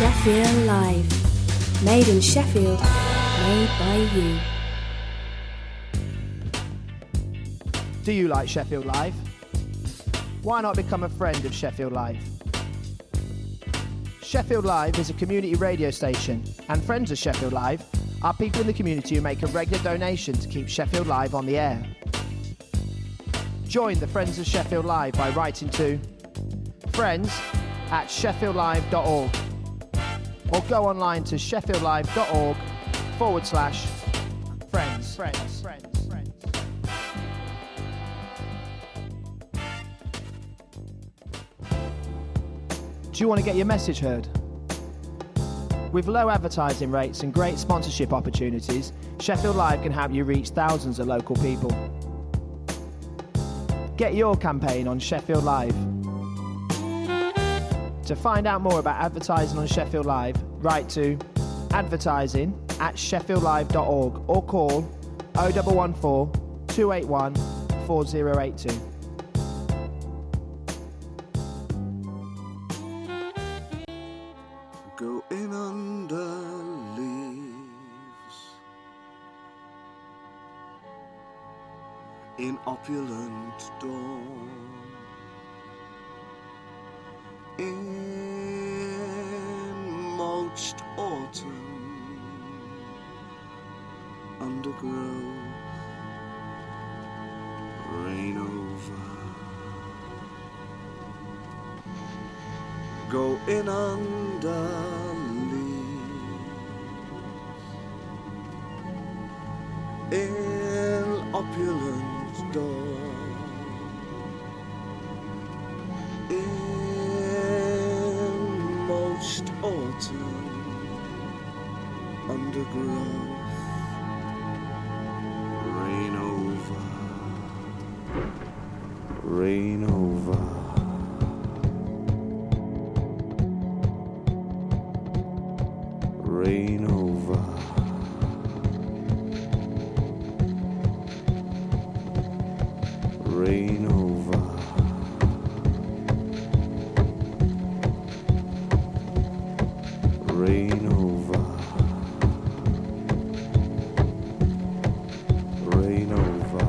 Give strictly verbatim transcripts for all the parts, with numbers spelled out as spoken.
Sheffield Live. Made in Sheffield, made by you. Do you like Sheffield Live? Why not become a friend of Sheffield Live? Sheffield Live is a community radio station, and friends of Sheffield Live are people in the community who make a regular donation to keep Sheffield Live on the air. Join the Friends of Sheffield Live by writing to friends at sheffield live dot org or go online to sheffieldlive.org forward slash friends. Friends. Friends. Friends. Do you want to get your message heard? With low advertising rates and great sponsorship opportunities, Sheffield Live can help you reach thousands of local people. Get your campaign on Sheffield Live. To find out more about advertising on Sheffield Live, write to advertising at sheffield live dot org or call oh one one four, two eight one, four oh eight two. Going under leaves in opulent dawn, in most autumn undergrowth, rain over, going under in opulent dawn, in most autumn undergrowth, rain over, rain over. Rain over, rain over, rain over, rain over.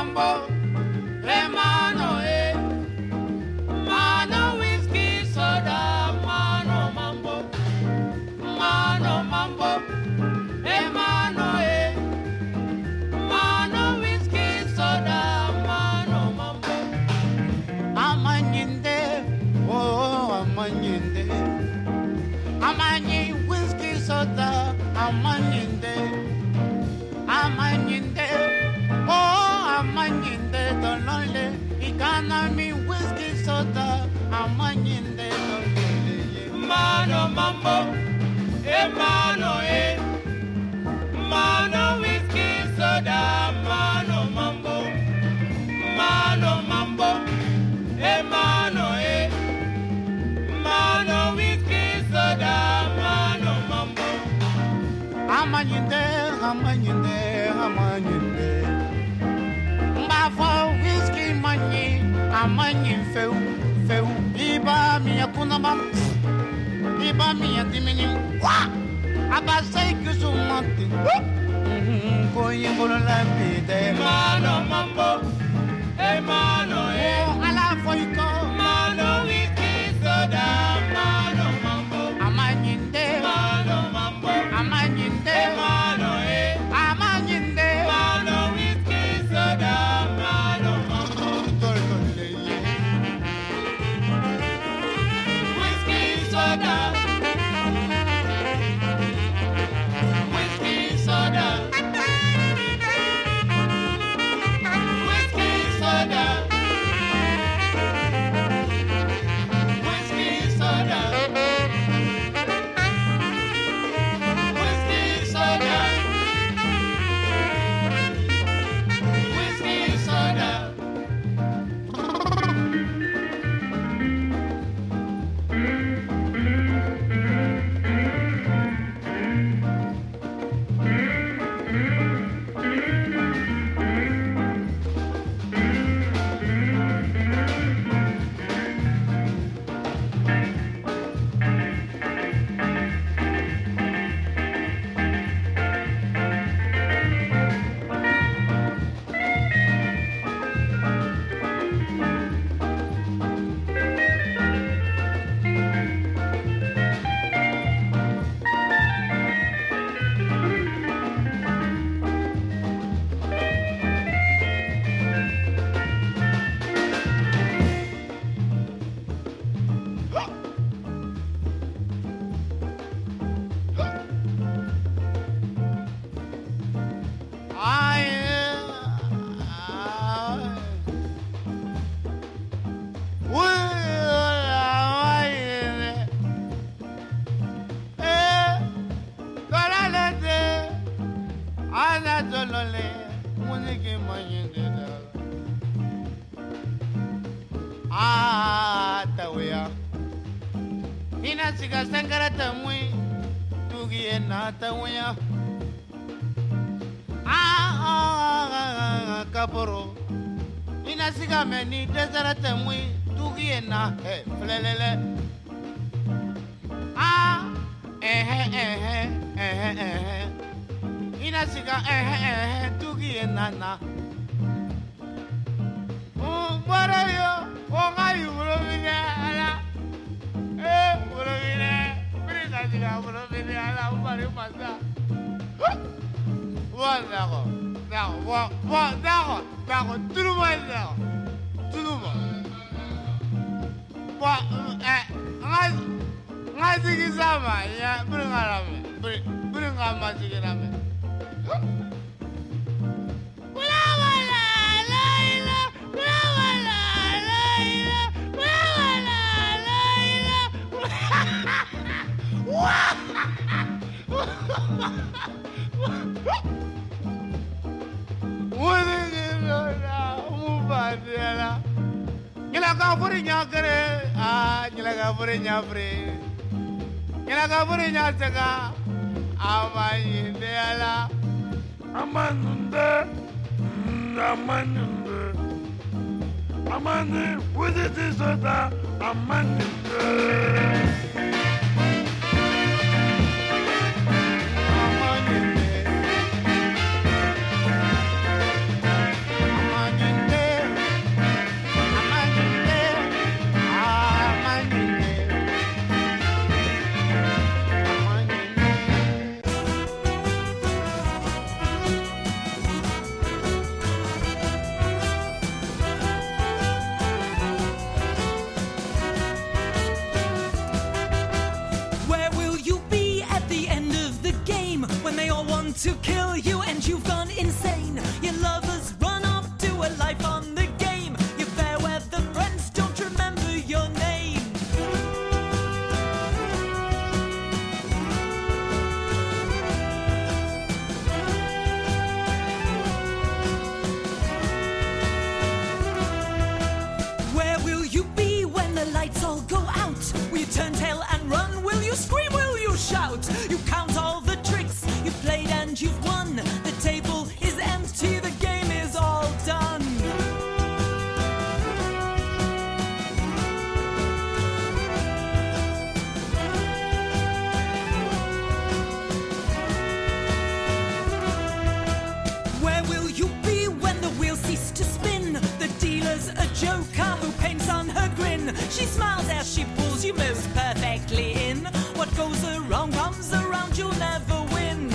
mambo, eh mano eh. Mano whiskey soda, mano mambo, mano mambo, eh mano eh. Mano whiskey soda, mano mambo. Amanyinde, oh amanyinde. Amanyi whiskey soda, amanyinde. Amanyinde, oh amanyinde, dolole. Ikana mi whiskey soda, amanyinde, dolole. Mano mambo, eh mano eh. Mano whiskey soda, mano mambo, mano mambo, eh mano eh. Mano whiskey soda, mano mambo. Amanyinde, amanyinde, amanyinde. Mbafo whiskey mani, amanyin feu, feu. Iba mi akuna bam, iba mi adimini. Wah! Abasai kusumati. Koye bolo lampide. Mano mambo, eh mano eh. Oh, ala foiko. Mano whiskey soda, mano mambo. Amanyinde, mano mambo. Amanyinde, mano eh. Amanyinde, mano whiskey soda, mano mambo. Whiskey soda. Whiskey soda. Whiskey soda. Whiskey soda. Whiskey soda. Whiskey soda. Ah, tawaya. Ina siga sangara tamui, tugi ena tawaya. Ah, kaporo. Ina siga meni desara tamui, tugi ena he flelele. Ah, eh eh eh eh eh. Ina siga eh eh tugi ena na. Oh, barayo, oh ngai ulovine ala. Eh, ulovine, beri siga ulovine ala ubari masa. Wah, dago, dago, wah, wah, dago, dago, turuma dago, turuma. Wah, eh, ngai, ngai sigi sama ya, beri ngarame, beri, beri ngamma sigi rame. Nyala ka furi nyakere, ah, nyala ka furi nyafre, nyala ka furi nyatega, amayinde ala, amanunde, amanunde, amani, wuziti soda, amanunde. amaninde, amaninde. you've gone insane. Your lovers run off to a life on the game. Your fair weather friends don't remember your name. Where will you be when the lights all go out? Will you turn tail and run? Will you scream? Will you shout? You count all the tricks you played and you've won. The table is empty, the game is all done. Where will you be when the wheels cease to spin? The dealer's a joker who paints on her grin. She smiles as she pulls you most perfectly in. What goes around comes around, you'll never win.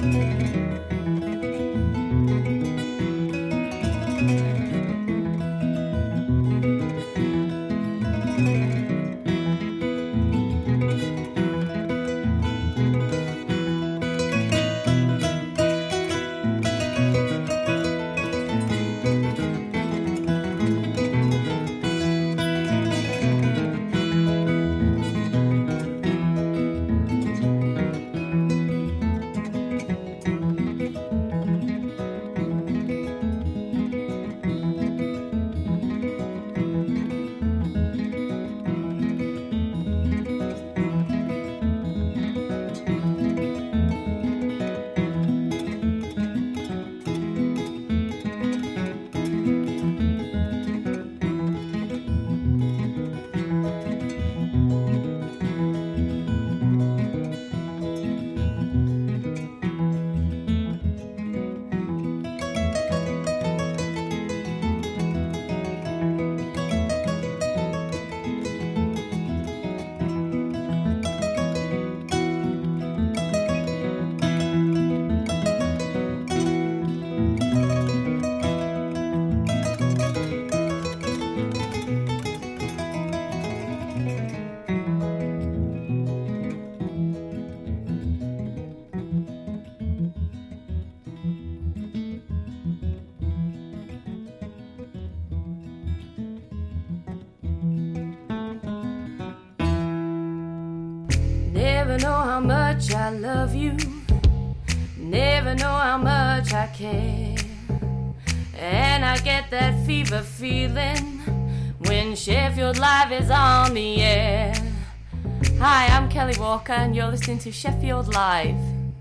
Never know how much I love you, never know how much I care. And I get that fever feeling when Sheffield Live is on the air. Hi, I'm Kelly Walker and you're listening to Sheffield Live.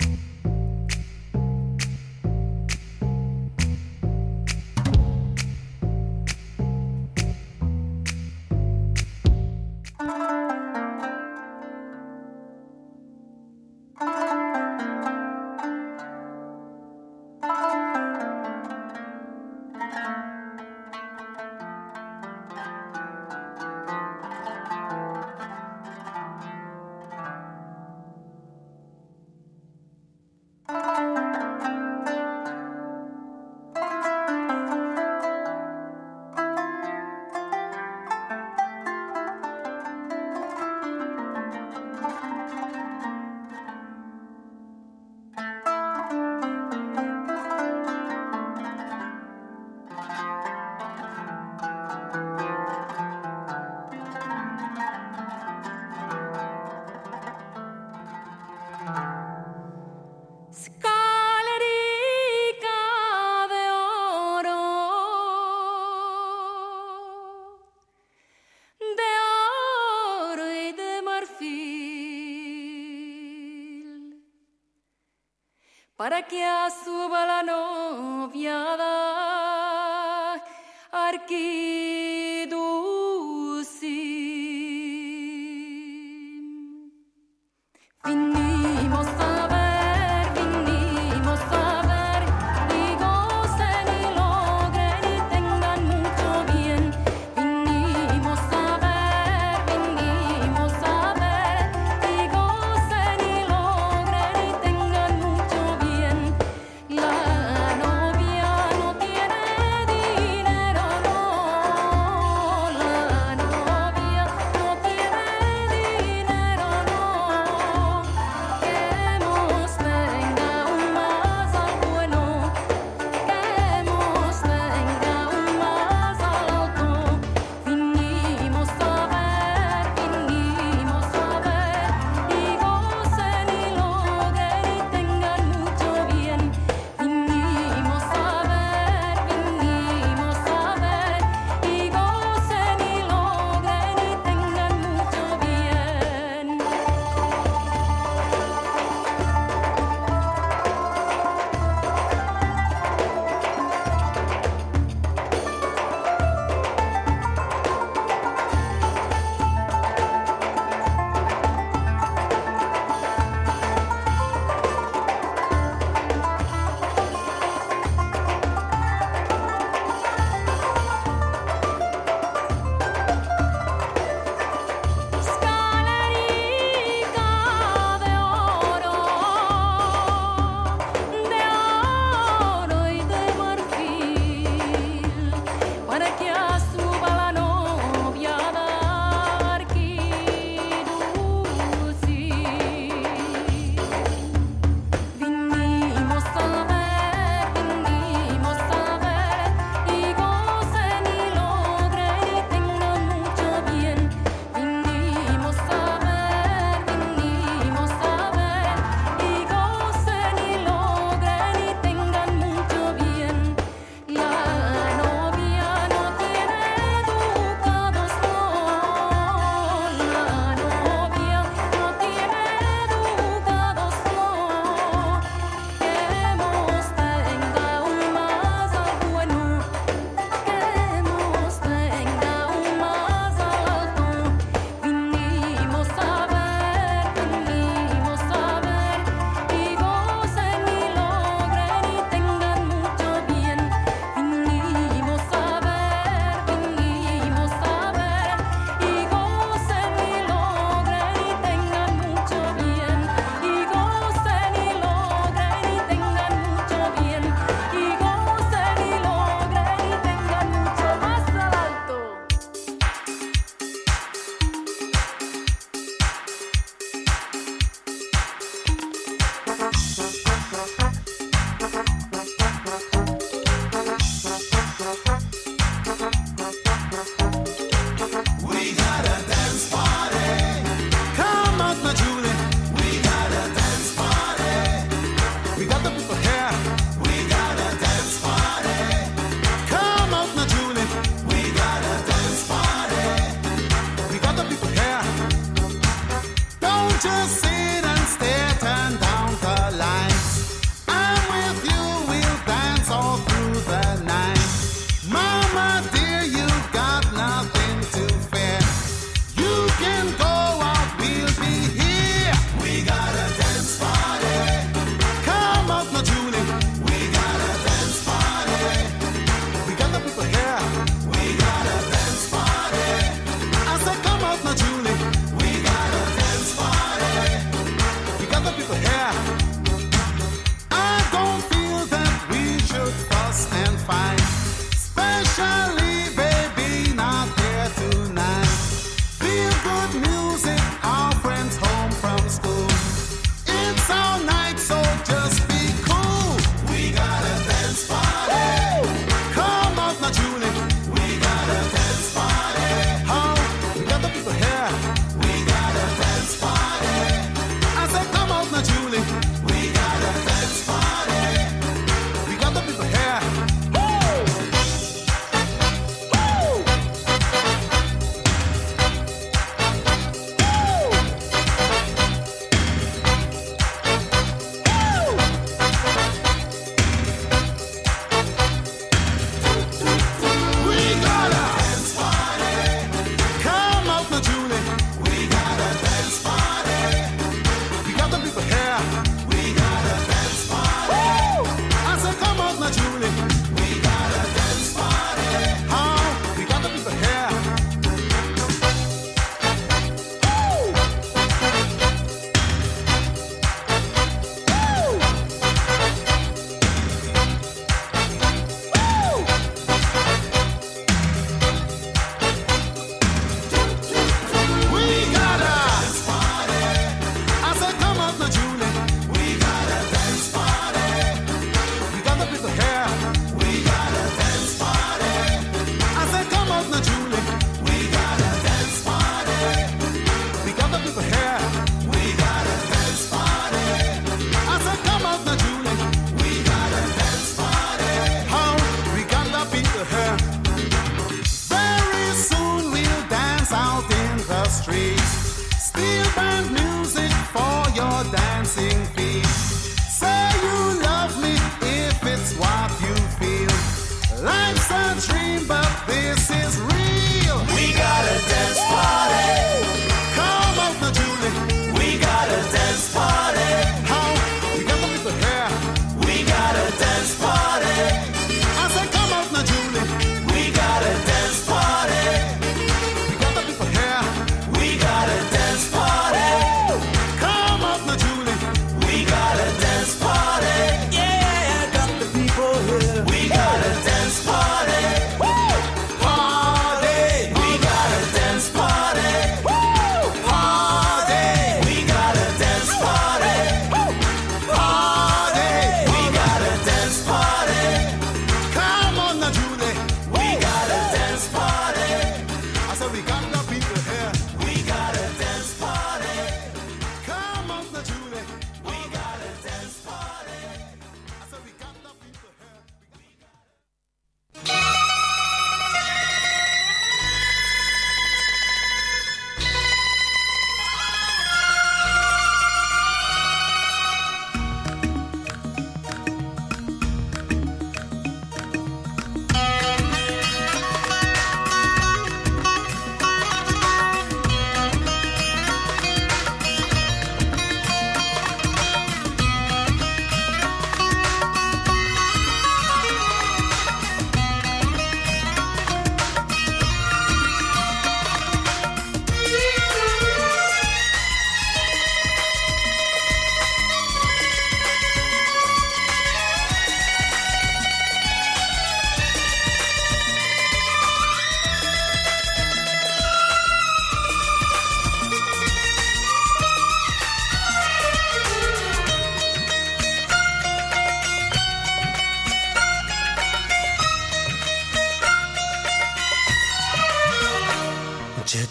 Para que suba la noviada arquiducin. Vinimos a ver, vinimos a ver, y gocen y logren y tengan mucho bien. Vinimos a ver, vinimos a ver, y gocen y logren y tengan mucho bien. La novia no tiene dinero, no.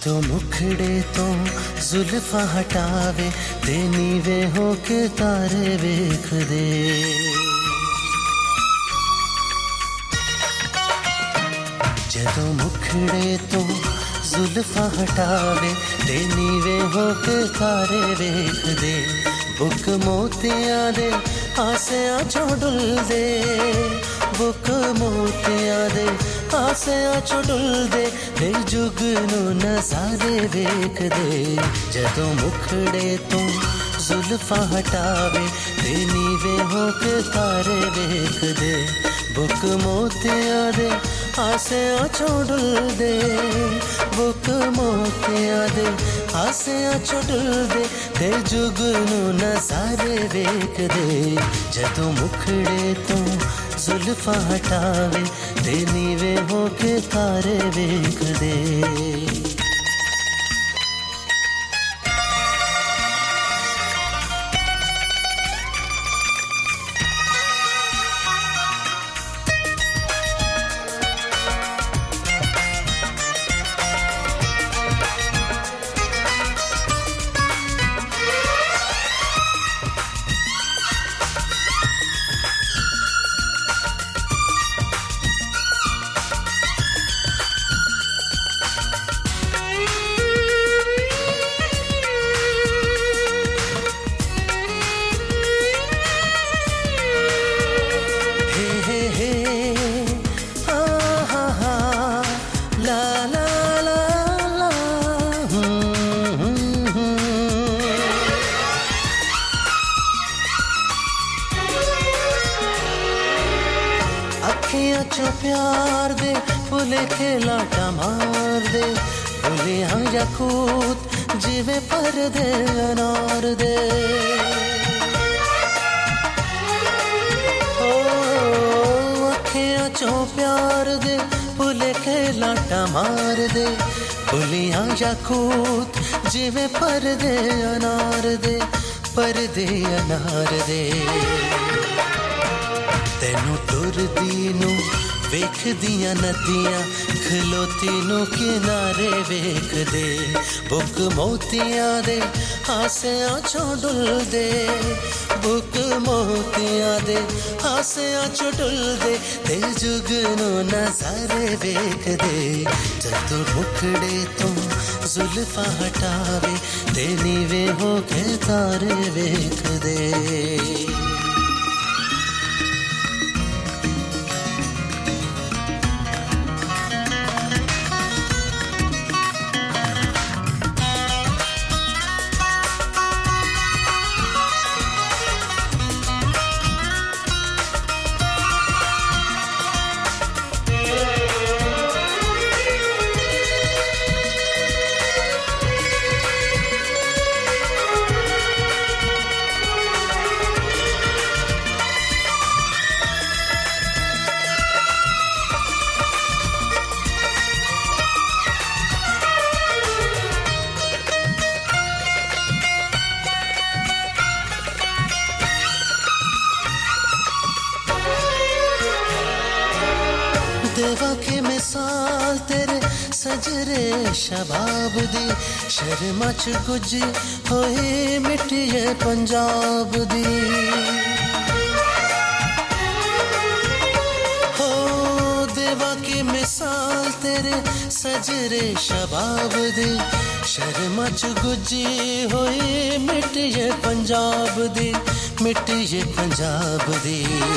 ਜਦੋਂ ਮੁਖੜੇ ਤੋਂ ਜ਼ੁਲਫਾਂ ਹਟਾਵੇ ਤੇ ਨੀਵੇਂ ਹੋ ਕੇ ਤਾਰੇ ਵੇਖਦੇ ਜਦੋਂ ਮੁਖੜੇ ਤੋਂ ਜ਼ੁਲਫਾਂ ਹਟਾਵੇ ਤੇ ਨੀਵੇਂ ਹੋ ਕੇ ਤਾਰੇ ਵੇਖਦੇ ਬੁੱਕ ਮੋਤੀਆਂ ਦੇ ਆਸਿਆਂ ਚੋਂ ਡੁੱਲਦੇ ਬੁੱਕ ਮੋਤੀਆਂ ਦੇ ਆਸਿਆਂ ਚੋਂ ਡੁੱਲਦੇ ਤੇ ਜੁਗ ਨੂੰ ਨਜ਼ਾਰੇ ਵੇਖਦੇ ਜਦੋਂ ਮੁਖੜੇ ਤੋਂ ਜ਼ੁਲਫਾਂ ਹਟਾਵੇ ਤੇ ਨੀਵੇਂ ਹੋ ਕੇ ਤਾਰੇ ਵੇਖਦੇ ਬੁੱਕ ਮੋਤੀਆਂ ਦੇ ਆਸਿਆਂ ਚੋਂ ਡੁੱਲਦੇ ਬੁੱਕ ਮੋਤੀਆਂ ਦੇ ਆਸਿਆਂ ਚੋਂ ਡੁੱਲਦੇ ਤੇ ਜੁਗ ਨੂੰ ਨਜ਼ਾਰੇ ਵੇਖਦੇ ਜਦੋਂ ਮੁਖੜੇ ਤੋਂ ਜ਼ੁਲਫਾਂ ਹਟਾਵੇ ਤੇ ਨੀਵੇਂ ਹੋ ਕੇ ਤਾਰੇ ਵੇਖਦੇ प्यार दे फुले खेलाटा मार दे फुलियां याकूत जिवे पर दे अनार दे ओ अखियां चो प्यार दे फुले खेलाटा मार दे फुलियां याकूत जिवे पर दे अनार दे पर दे अनार दे तेनू टुरदी नू ਵੇਖਦੀਆਂ ਨਦੀਆਂ ਖਲੋਤੀ ਨੂੰ ਕਿਨਾਰੇ ਵੇਖਦੇ ਬੁੱਕ ਮੋਤੀਆਂ ਦੇ ਹਾਸਿਆਂ ਚੋਂ ਡੁੱਲਦੇ ਬੁੱਕ ਮੋਤੀਆਂ ਦੇ ਹਾਸਿਆਂ ਚੋਂ ਡੁੱਲਦੇ ਤੇ ਜੁਗ ਨੂੰ ਨਜ਼ਾਰੇ ਵੇਖਦੇ ਜਦੋਂ ਮੁਖੜੇ ਤੋਂ ਜ਼ੁਲਫਾਂ ਹਟਾਵੇ ਤੇ ਨੀਵੇਂ ਹੋ ਕੇ ਤਾਰੇ ਵੇਖਦੇ देवा की मिसाल तेरे सजरे शबाब दी शर्मा च गुजी होए मिट्टिए पंजाब दी हो देवा की मिसाल तेरे सजरे शबाब दी शर्मा च गुजी होए मिट्टिए पंजाब दी मिट्टिए पंजाब दी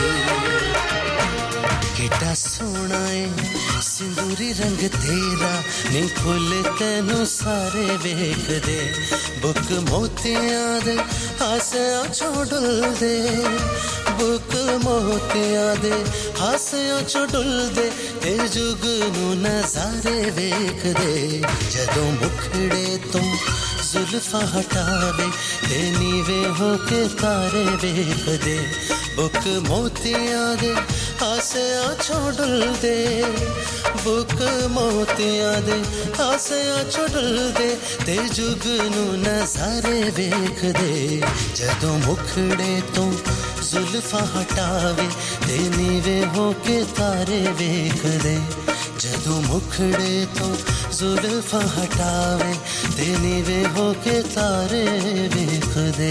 किटा सोना है सिंदूरी रंग तेरा नी फुल तेनू सारे वेख दे बुक मोतियां दे हासियां चों डुलदे बुक मोतियां दे हासियां चों डुलदे ते जुग नू नजारे वेख दे जदों मुखड़े तो जुल्फां हटावे ते नीवे हो के तारे वेख दे बुक मोतियां दे हासियां चों डुलदे बुक मोतियां दे हासियां चों डुलदे ते जुग नू नजारे वेख दे जदों मुखड़े तो जुल्फां हटावे ते नीवे हो के तारे वेख दे जदों मुखड़े तो जुल्फा हटावे ते नीवे होके तारे वेख दे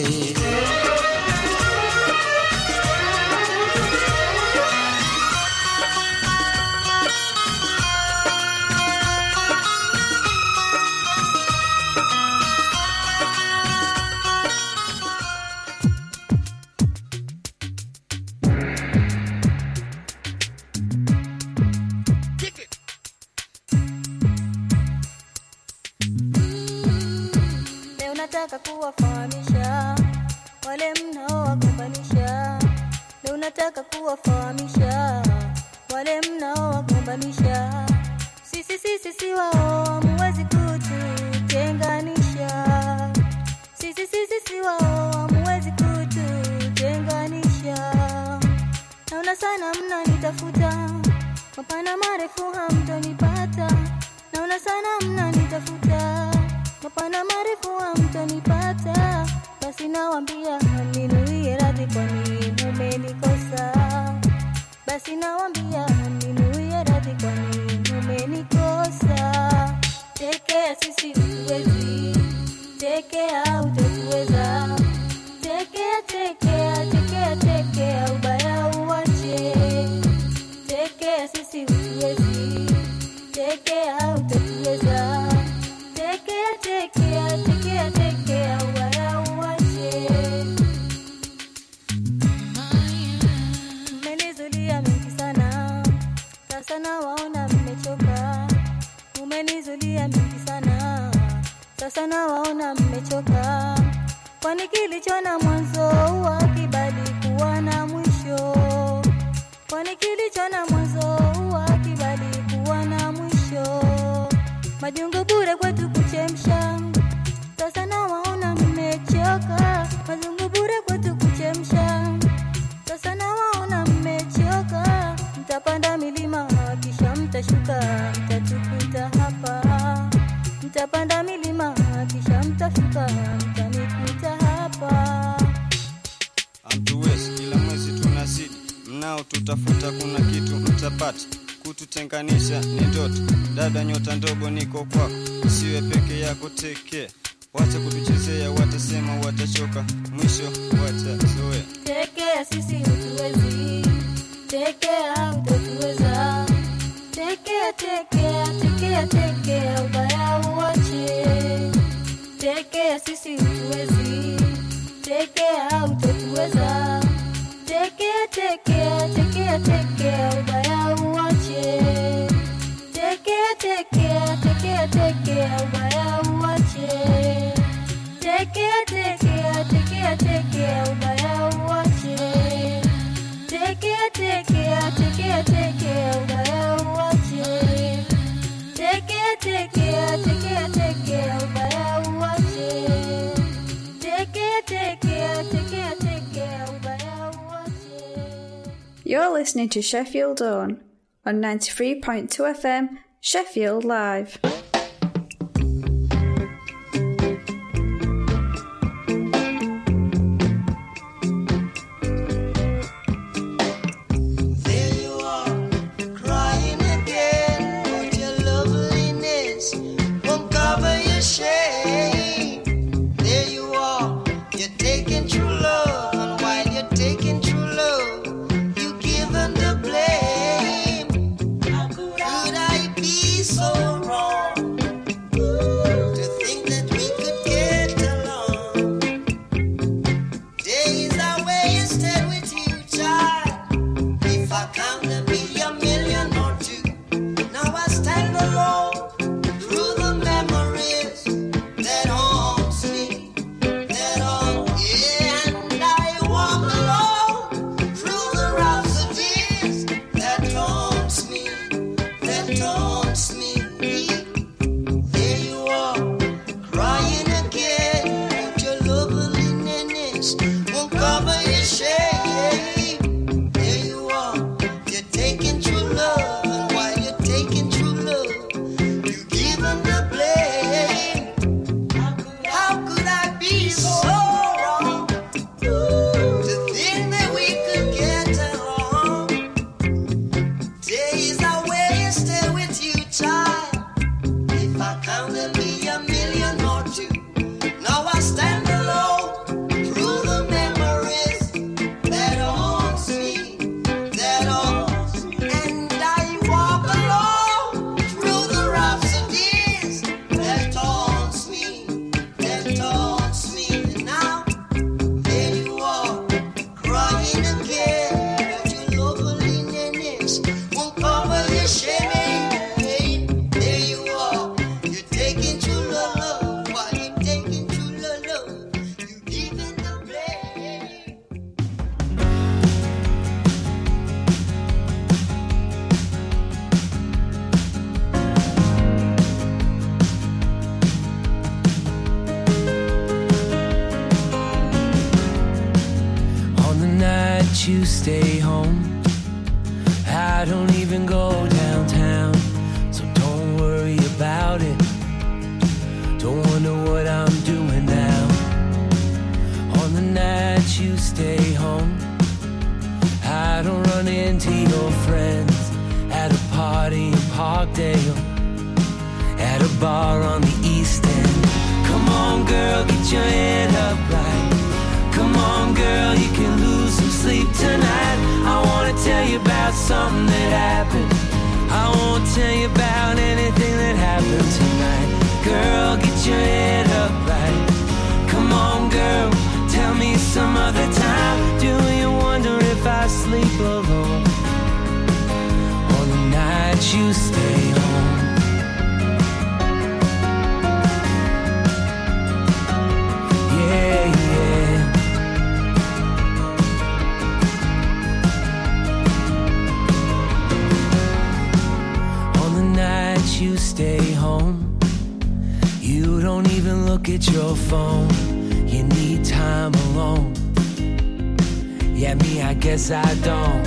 Nataka kuwafahamisha wale mnaowagombanisha. Leo nataka kuwafahamisha wale mnaowagombanisha. Sisi sisi si wao hamuwezi kututenganisha. Sisi sisi si wao hamuwezi kututenganisha. Naona sana mnanitafuta, mapana marefu hamtonipata. Naona sana mnanitafuta, mapana marefu hamtonipata. Basi nawaambia mninuie radhi kwani mumenikosa. Basi nawaambia mninuie radhi kwani mumenikosa. Tekea sisi utuwezi, tekea utatuweza. Tekea tekea tekea tekea ubaya uwache. Tekea sisi utuwezi, tekea utatuweza. Tekea tekea tekea tekea ubaya uwache. Mmenizulia mengi sana, sasa nawaona mmechoka. Mmenizulia mengi sana, sasa nawaona mmechoka. Kwani kilicho na mwanzo huwa kibali kuwa na mwisho. Kwani kilicho na mwanzo huwa kibali kuwa na mwisho. Majungu bure kwetu kuchemsha, sasa nawaona mmechoka. Majungu bure kwetu kuchemsha, sasa nawaona mmechoka. Mtapanda milima kisha mtashuka, mtatukuta hapa. Mtapanda milima kisha mtashuka, mtanikuta hapa. Amtuwezi kila mwezi tunazidi, mnao tutafuta kuna kitu mtapata. Kututenganisha ni ndoto, dada nyota ndogo niko kwako. Usiwe peke yako teke, wacha kutuchezea watasema watachoka. Mwisho watazoea. Tekea sisi utuwezi, tekea utatuweza. Tekea tekea tekea tekea ubaya uwache. Tekea sisi utuwezi, tekea utatuweza. Tekea tekea tekea tekea ubaya uwache. Tekea tekea tekea tekea ubaya uwache. Tekea tekea tekea tekea ubaya uwache. Tekea tekea tekea tekea ubaya uwache. Tekea tekea tekea tekea ubaya uwache. Tekea tekea tekea tekea ubaya uwache. You're listening to Sheffield On on ninety-three point two F M, Sheffield Live. town. I don't even go downtown, so don't worry about it. Don't wonder what I'm doing now. On the nights you stay home, I don't run into your friends at a party in Parkdale, at a bar on the East End. Come on girl, get your head up right. Come on girl, you can lose some sleep tonight. I wanna tell you about something that happened. I won't tell you about anything that happened tonight. Girl, get your head up right. Come on girl, tell me some other time. Do you wonder if I sleep alone on the nights you stay home? Yeah, yeah. On the nights you stay home, you don't even look at your phone. You need time alone. Yeah, me, I guess I don't.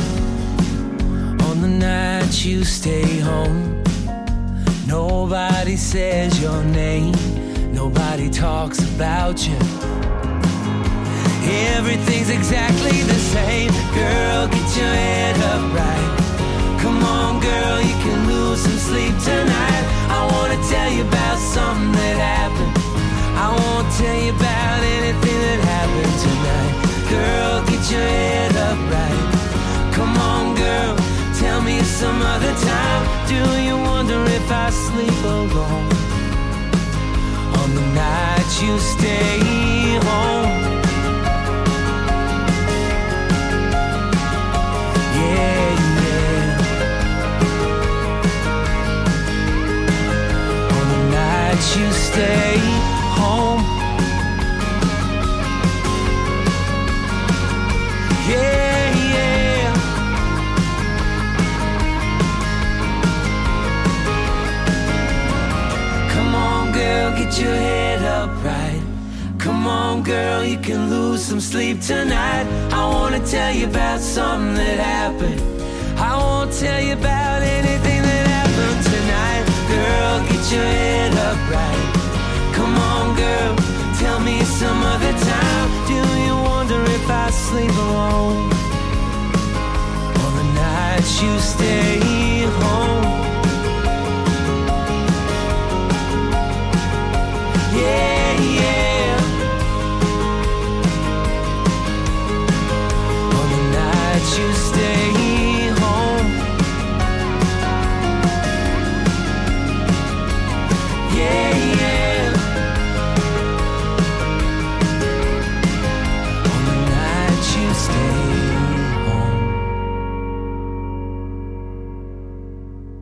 On the nights you stay home, nobody says your name, nobody talks about you. Everything's exactly the same. Girl, get your head up right. Come on, girl, you can lose some sleep tonight. I wanna tell you about something that happened. I won't tell you about anything that happened tonight. Girl, get your head up right. Come on, girl, tell me some other time. Do you wonder if I sleep alone on the nights you stay home? Yeah, yeah. On the nights you stay home. Yeah, yeah. Come on, girl, get your head up right. Come on, girl, you can lose some sleep tonight. I wanna tell you about something that happened. I won't tell you about anything that happened tonight. Girl, get your head up right. Come on, girl, tell me some other time. Do you wonder if I sleep alone on the nights you stay home? Yeah, yeah. On the nights you stay home. Yeah, yeah. On the nights you stay home.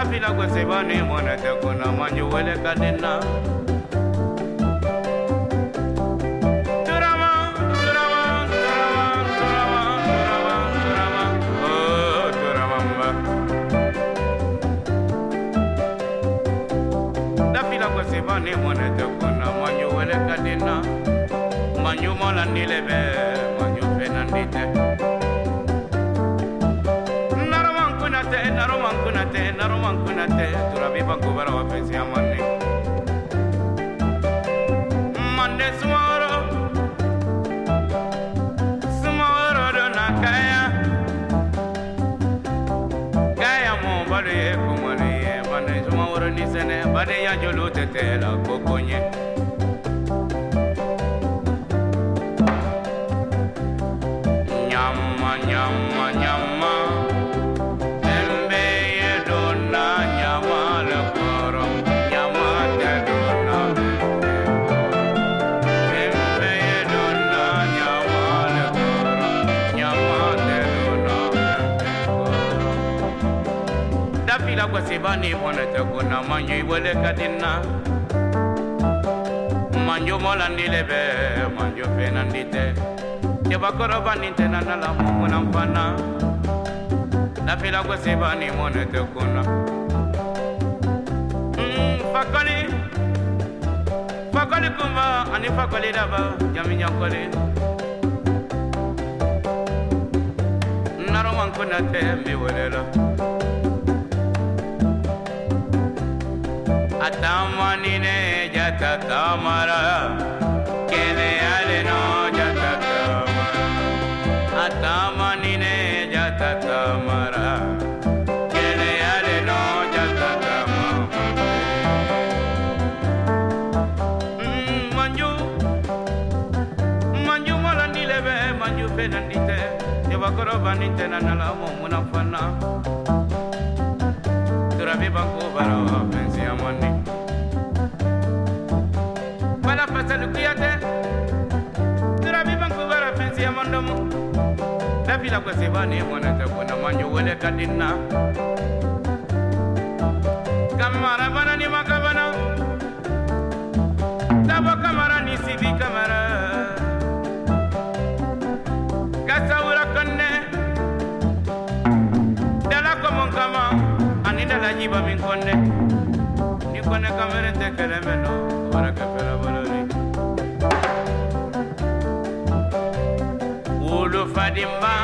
Dafila kwa sebani mwana te kuna manju wele kadena. Sebani mwana te kuna manju wele kadena. Manju mola nilebe manju penandite. Naroman kunate naroman kunate naroman kunate turabi bakubara wafesi amani. Mande sumoro sumoro dona kaya kaya mo bade kumane mande sumoro nisene bade ya jolo tete la kokonye. Nyama nyama nyama embe ye dona nyama le koro nyama te dona embe ye dona nyama le koro nyama te dona dafila kwa sebani mwana te kuna manju iwele kadina manju mola nilebe manju penandite. Bakoro baninte na la muna mfana na fila kwa sebani mwana te kuna mm, fakali fakali kumba ani fakali daba jami nyakole naro man kuna te mi welela atamani ne jata tamara kene ale no jata Atamani ne jata tamara kene ale no jata tamara mm, manju manju mala nilebe manju penandite yabakoro banite na nala mumuna fana turabi banku baro pensi amani bala pasal kuyate turabi banku baro pensi amandomu. Dafila kwa sebani mwana te kuna manju wele kadina. Kamara bana ni makabana. Dabo kamara ni sibi kamara. Kasaura konne. Dala komon kama. Ani dala jiba min konne. Ni konne kamere te kelemeno. Wara kafela baloni. Wolo fadimba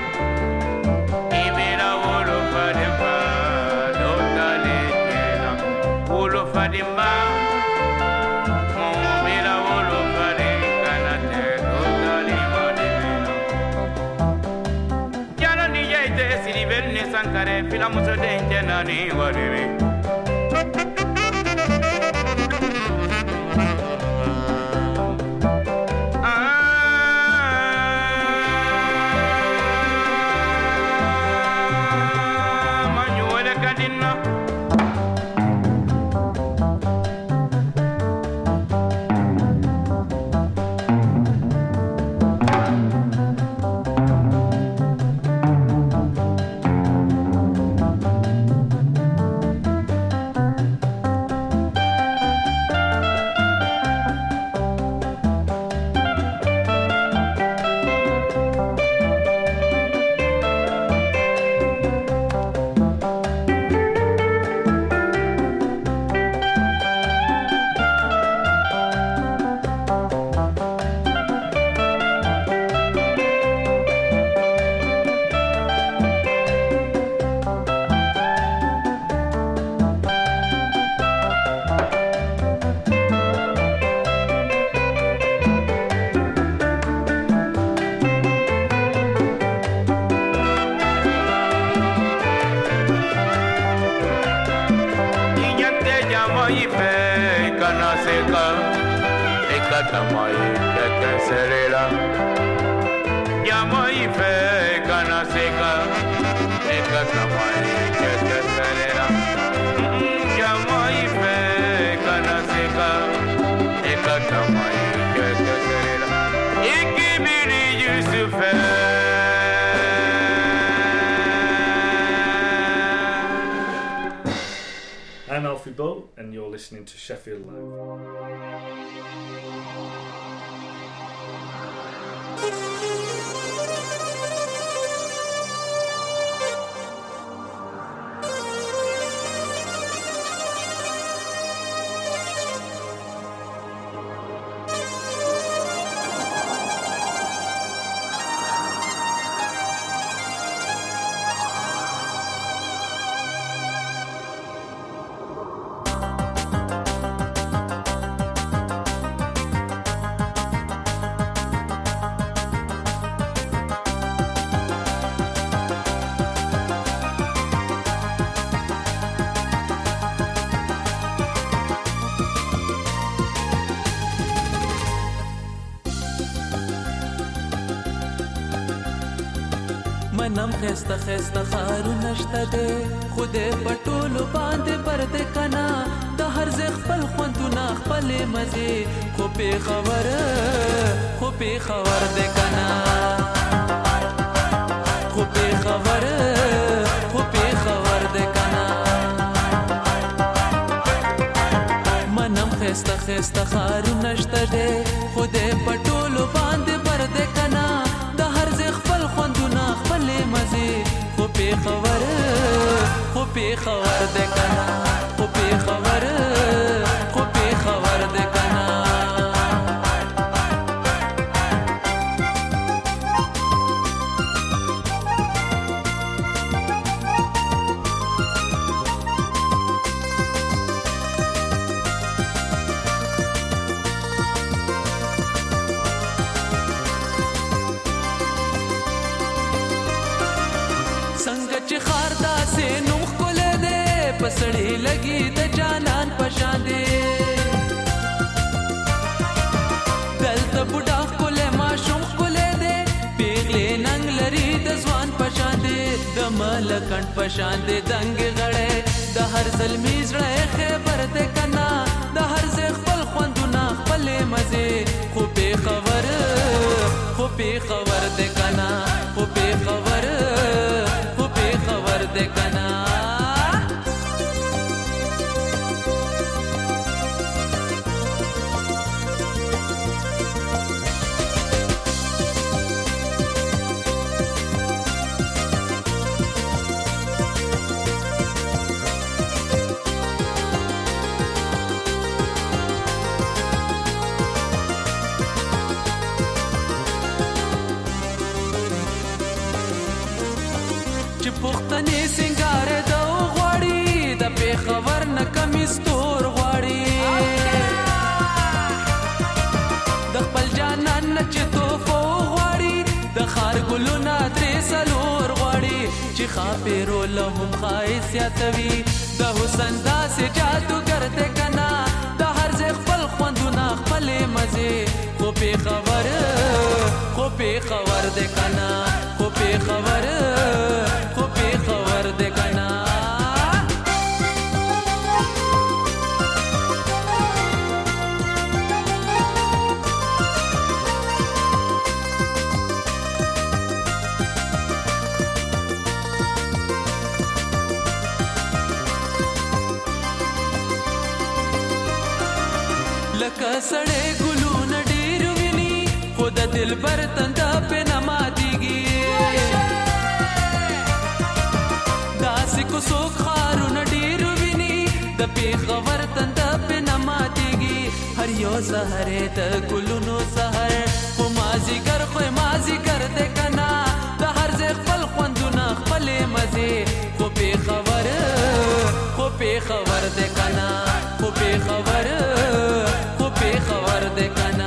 ibira wolo fadimba dotale tena wolo fadimba mumira wolo fadimba na te dotale modemeno jana ni yaite siliben ne sankare fila muso denje nani wademe Tamai que serela Yamai fe kana seka Eka tamai que serela Yamai fe kana seka Eka tamai que serela Ikibiri Yusufe I'm Alfie Bull, and you're listening to Sheffield Live. منم خسته خسته خارو نشته ده خوده پټولو باندې پرده کنا د هر ځای خپل خوندونه خپل مزه خو په خبر خو په خبر ده کنا خو په خبر خو په خبر ده کنا منم خسته خسته خارو نشته ده خوده پټولو باندې پرده کنا د هر ځای خپل خوندونه خپل مزه خو په خبر خو په خبر ده کنا خو په خبر خو په خبر ده کنا پسړی لګي د جانان پشان دي دلته بوډا کوله ما شوم کوله دي پیغلې ننګ لري د ځوان پشان دي د ملکن پشان دي دنګ غړې د هر زلمی زړه خبر ده کنا د هر ځای خپل خوندونه خپل مزه خو به خبر خو به خبر ده کنا خو به خبر خو به خبر ده کنا پختنې سنگار د غوړی د په خبر نه کمی ستور غوړی د خپل جانان نه چې توفو غوړی د خار ګلونه درې سلور غوړی چې خاپیرو لهم خایسیاتوي د حسن داسې جادوګر ده کنا د هر ځای خپل خوندونه خپل مزه خو په خبر خو په خبر ده کنا خو په خبر خو په خبر ده کنا لکه سړې ګلونه ډېر ویني خو د دلبر تنده په نه ماتېږي داسې کوڅوک ښارونه ډېر ویني د پېښور تنده په نه ماتېږي هر یو سهر د ګلونو سهر خو مازدیګر خو مازدیګر دی که نه د هر ځای خپل خوندونه خپلې مزې خو پېښور خو پېښور دی که نه خو پېښور خو پېښور دی که نه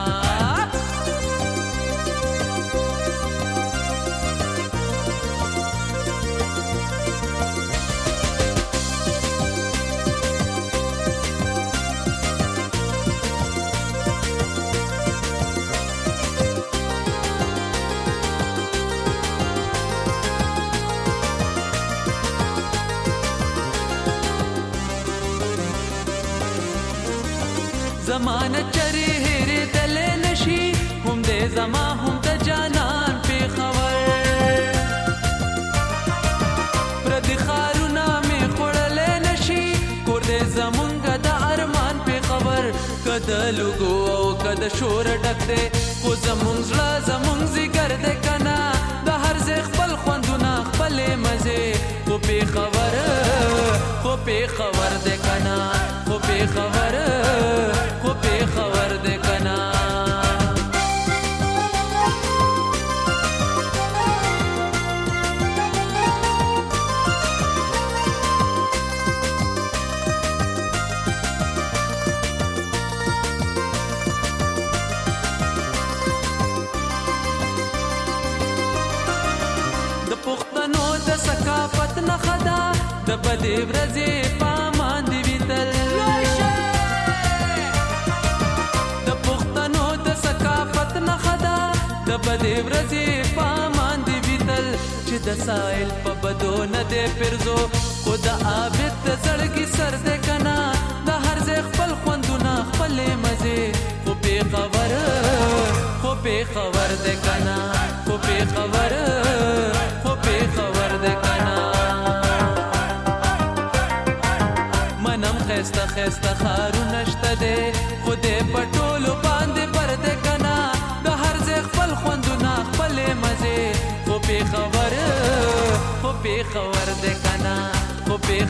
زمانه چرې هېرېدلی نشي هم دې زما هم د جانان پېښور پردي ښارونه مې خوړلی نشي کور کد لګو او کد شور ډک دی خو زمونږ زړه زمونږ ذکر دی کنا د هر ځای خپل خوندونه خپلې مزې خو پې خبر خو پې خبر دی کنا خو پې خبر خو پې خبر دی کنا ثقافت نه خدا د بدې ورځې پامان دی ویتل د پښتنو د ثقافت نه خدا د بدې ورځې پامان دی ویتل چې د سایل په بدو نه دی پرزو خو د عابد د زړګي سر دی کنا د هر ځای خپل خوندونه خپلې مزې خو پې خبر خو پې خبر دی کنا خو پې خبر خو پې خبر دی کنا منم خسته خسته خارونه شته دی خو دې په ټولو باندې پر دی کنا د هر ځای خپل خوندونه خپلې مزې خو پې خبر خو پې خبر دی کنا